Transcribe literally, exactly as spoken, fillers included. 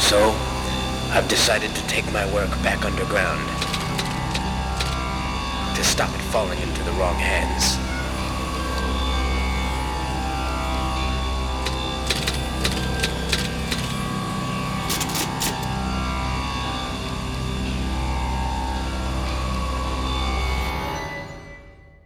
So, I've decided to take my work back underground. To stop it falling into the wrong hands.